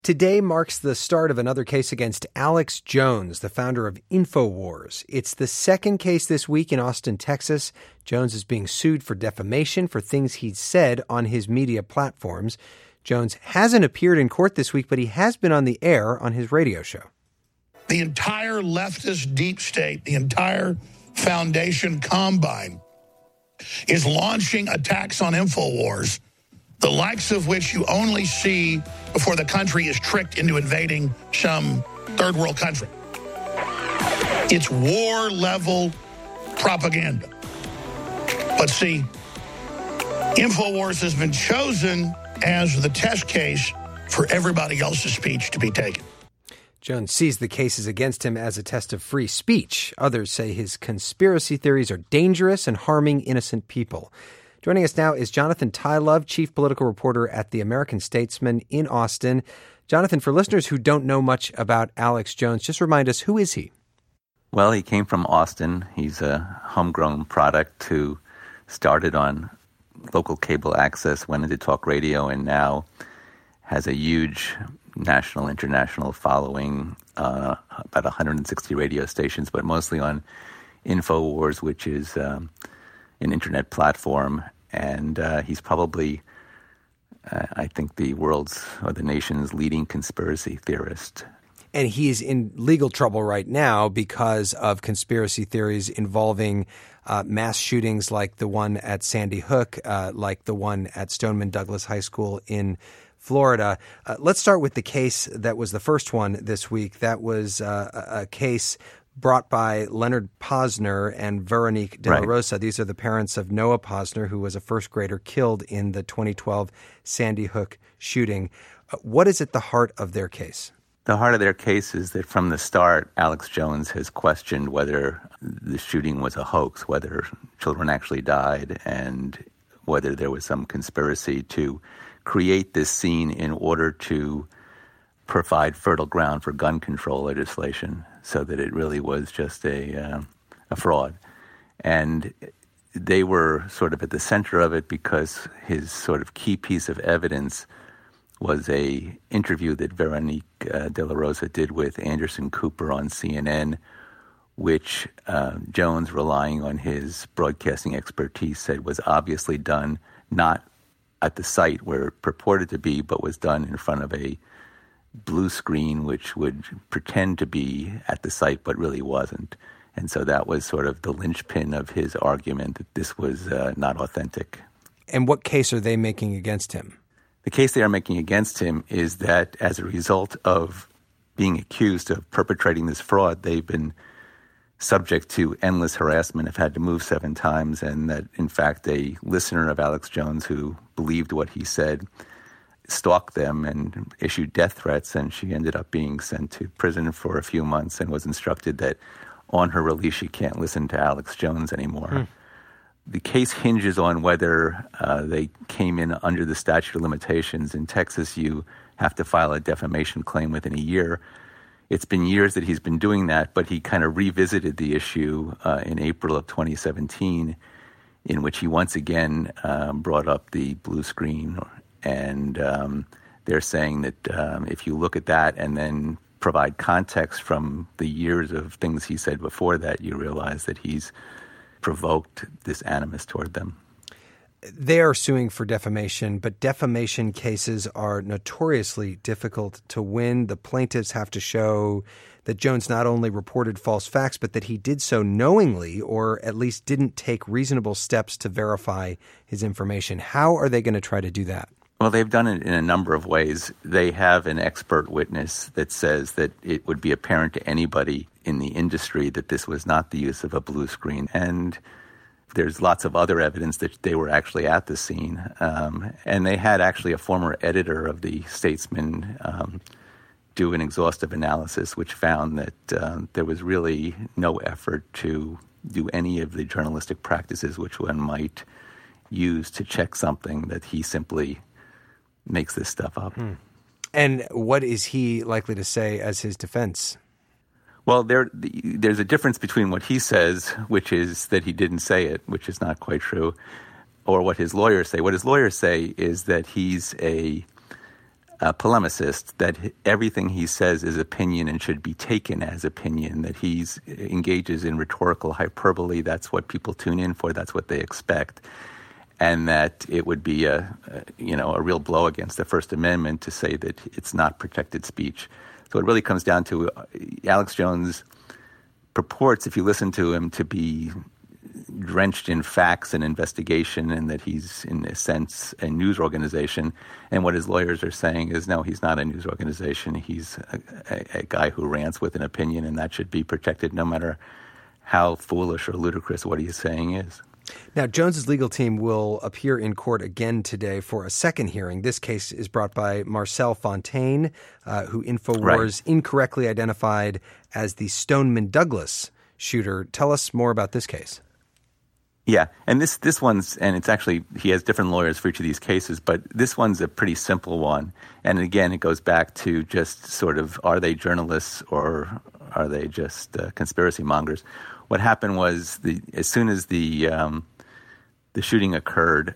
Today marks the start of another case against Alex Jones, the founder of InfoWars. It's the second case this week in Austin, Texas. Jones is being sued for defamation for things he'd said on his media platforms. Jones hasn't appeared in court this week, but he has been on the air on his radio show. The entire leftist deep state, the entire foundation combine is launching attacks on InfoWars, the likes of which you only see before the country is tricked into invading some third world country. It's war-level propaganda. But see, InfoWars has been chosen as the test case for everybody else's speech to be taken. Jones sees the cases against him as a test of free speech. Others say his conspiracy theories are dangerous and harming innocent people. Joining us now is Jonathan Tylove, chief political reporter at The American Statesman in Austin. Jonathan, for listeners who don't know much about Alex Jones, just remind us, who is he? Well, he came from Austin. He's a homegrown product who started on local cable access, went into talk radio, and now has a huge national, international following, about 160 radio stations, but mostly on InfoWars, which is an internet platform. And he's probably, I think, the world's or the nation's leading conspiracy theorist. And he's in legal trouble right now because of conspiracy theories involving mass shootings like the one at Sandy Hook, like the one at Stoneman Douglas High School in Florida. Let's start with the case that was the first one this week. That was a case brought by Leonard Posner and Veronique De La Rosa. These are the parents of Noah Posner, who was a first grader killed in the 2012 Sandy Hook shooting. What is at the heart of their case? The heart of their case is that from the start, Alex Jones has questioned whether the shooting was a hoax, whether children actually died, and whether there was some conspiracy to create this scene in order to provide fertile ground for gun control legislation, so that it really was just a fraud. And they were sort of at the center of it because his sort of key piece of evidence was a interview that Veronique De La Rosa did with Anderson Cooper on CNN, which Jones, relying on his broadcasting expertise, said was obviously done not at the site where it purported to be, but was done in front of a blue screen, which would pretend to be at the site, but really wasn't. And so that was sort of the linchpin of his argument that this was not authentic. And what case are they making against him? The case they are making against him is that as a result of being accused of perpetrating this fraud, they've been subject to endless harassment, have had to move 7 times, and that, in fact, a listener of Alex Jones who believed what he said stalked them and issued death threats, and she ended up being sent to prison for a few months and was instructed that on her release she can't listen to Alex Jones anymore. The case hinges on whether they came in under the statute of limitations. In Texas, you have to file a defamation claim within a year. It's been years that he's been doing that, but he kind of revisited the issue in April of 2017, in which he once again brought up the blue screen. And they're saying that if you look at that and then provide context from the years of things he said before that, you realize that he's provoked this animus toward them. They are suing for defamation, but defamation cases are notoriously difficult to win. The plaintiffs have to show that Jones not only reported false facts, but that he did so knowingly, or at least didn't take reasonable steps to verify his information. How are they going to try to do that? Well, they've done it in a number of ways. They have an expert witness that says that it would be apparent to anybody in the industry that this was not the use of a blue screen. And there's lots of other evidence that they were actually at the scene. And they had actually a former editor of the Statesman do an exhaustive analysis, which found that there was really no effort to do any of the journalistic practices which one might use to check something, that he simply makes this stuff up. And what is he likely to say as his defense? Well, there's a difference between what he says, which is that he didn't say it, which is not quite true, or what his lawyers say. What his lawyers say is that he's a polemicist, that everything he says is opinion and should be taken as opinion, that he engages in rhetorical hyperbole. That's what people tune in for. That's what they expect. And that it would be a real blow against the First Amendment to say that it's not protected speech. So it really comes down to Alex Jones purports, if you listen to him, to be drenched in facts and investigation, and that he's, in a sense, a news organization. And what his lawyers are saying is, no, he's not a news organization. He's a guy who rants with an opinion, and that should be protected no matter how foolish or ludicrous what he's saying is. Now, Jones's legal team will appear in court again today for a second hearing. This case is brought by Marcel Fontaine, who InfoWars incorrectly identified as the Stoneman Douglas shooter. Tell us more about this case. Yeah, and this one's, and it's actually, he has different lawyers for each of these cases, but this one's a pretty simple one. And again, it goes back to just sort of, are they journalists or are they just conspiracy mongers? What happened was, as soon as the shooting occurred,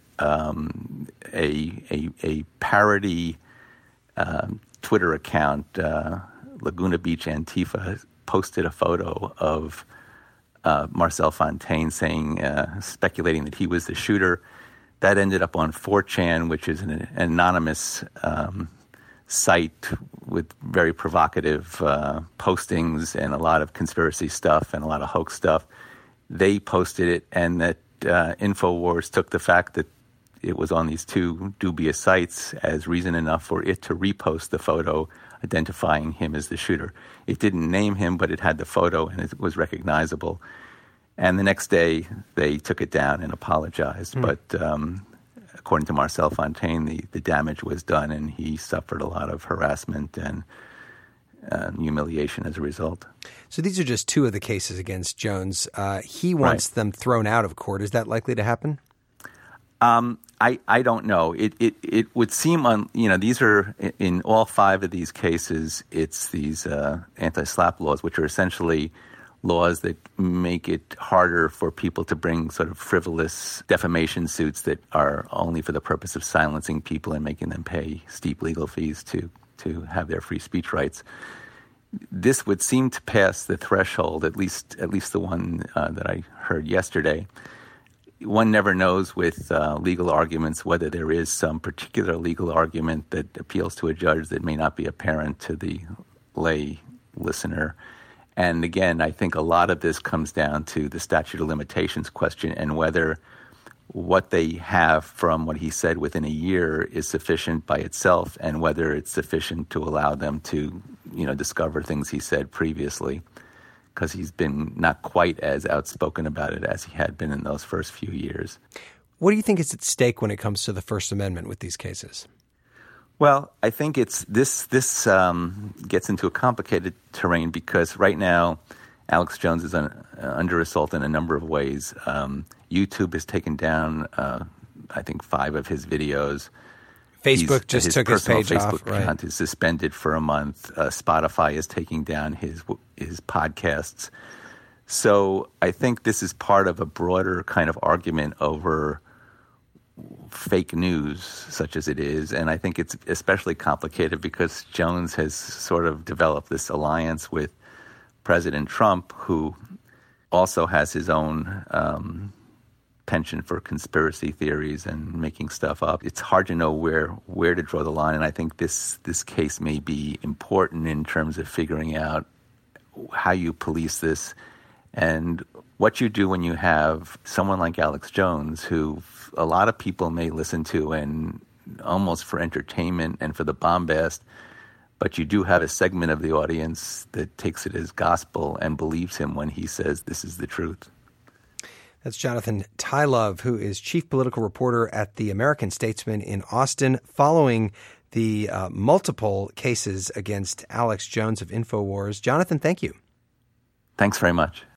a parody Twitter account, Laguna Beach Antifa, posted a photo of Marcel Fontaine speculating that he was the shooter. That ended up on 4chan, which is an anonymous site with very provocative postings and a lot of conspiracy stuff and a lot of hoax stuff. They posted it, and that InfoWars took the fact that it was on these two dubious sites as reason enough for it to repost the photo identifying him as the shooter. It didn't name him, but it had the photo and it was recognizable. And the next day, they took it down and apologized. But according to Marcel Fontaine, the damage was done, and he suffered a lot of harassment and humiliation as a result. So these are just two of the cases against Jones. He wants them thrown out of court. Is that likely to happen? I don't know. It would seem these are, in all five of these cases, it's these anti-SLAPP laws, which are essentially laws that make it harder for people to bring sort of frivolous defamation suits that are only for the purpose of silencing people and making them pay steep legal fees to have their free speech rights. This would seem to pass the threshold, at least the one that I heard yesterday. One never knows with legal arguments whether there is some particular legal argument that appeals to a judge that may not be apparent to the lay listener. And again, I think a lot of this comes down to the statute of limitations question and whether what they have from what he said within a year is sufficient by itself, and whether it's sufficient to allow them to, discover things he said previously, because he's been not quite as outspoken about it as he had been in those first few years. What do you think is at stake when it comes to the First Amendment with these cases? Well, I think it's this gets into a complicated terrain because right now Alex Jones is under assault in a number of ways. YouTube has taken down, I think, 5 of his videos. Facebook just took his page off. His personal Facebook account is suspended for a month. Spotify is taking down his podcasts. So I think this is part of a broader kind of argument over fake news, such as it is. And I think it's especially complicated because Jones has sort of developed this alliance with President Trump, who also has his own penchant for conspiracy theories and making stuff up. It's hard to know where to draw the line, and I think this case may be important in terms of figuring out how you police this and what you do when you have someone like Alex Jones, who a lot of people may listen to and almost for entertainment and for the bombast, but you do have a segment of the audience that takes it as gospel and believes him when he says this is the truth. That's Jonathan Tylove, who is chief political reporter at the American Statesman in Austin, following the multiple cases against Alex Jones of InfoWars. Jonathan, thank you. Thanks very much.